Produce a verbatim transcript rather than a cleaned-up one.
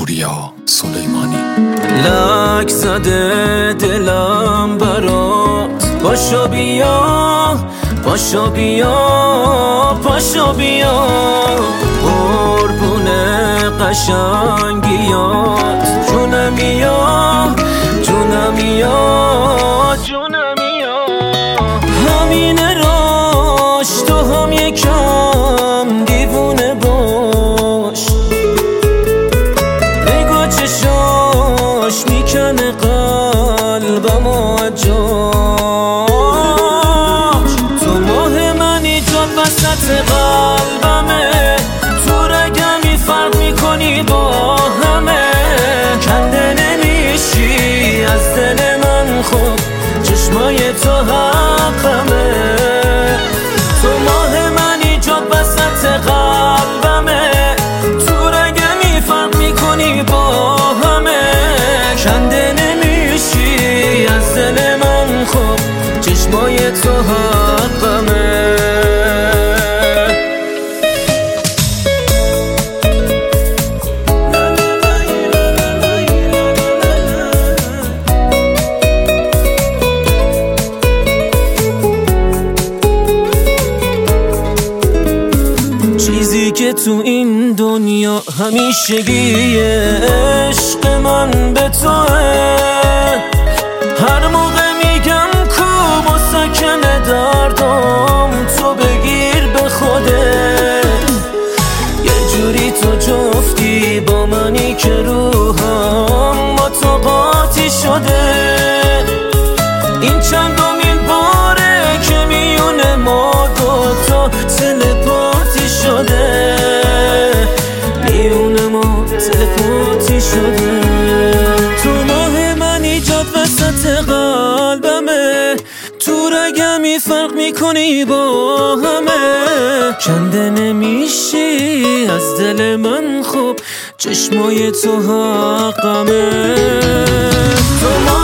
پوریا سلیمانی. لک زده دلم برات، پاشو بیا پاشو بیا پاشو بیا، قربون قشنگیات، جونمیا جونمیا جونمیا. همین راش تو هم یکم دیوونه باش، نگاه چشاش میکنه قلبم و جاش. تو ماه من ایجاد وسط قلبمه، تو رگمی فرق میکنی با همه، کنده نمیشی از دل من، خب چشمای تو حقمه. تو ماه من ایجاد وسط قلبمه، تو رگمی فرق میکنی با همه، کنده نمیشی از دل من، خب چشمای تو حقمه. چیزی که تو این دنیا همیشگیه، عشق من به توه. هر موقع میگم کو با سکن دردم، تو بگیر به خودت. یه جوری تو جفتی با منی که روحم با تو قاطی شده. این چندمین باره که میونه ما دوتا تلپاتی شده، میونه ما تلپاتی شده. تو ماه من ایجاد وسط قلبمه، تو رگمی فرق میکنی با همه، کنده نمیشی از دل من، خب چشمای تو حقمه. تو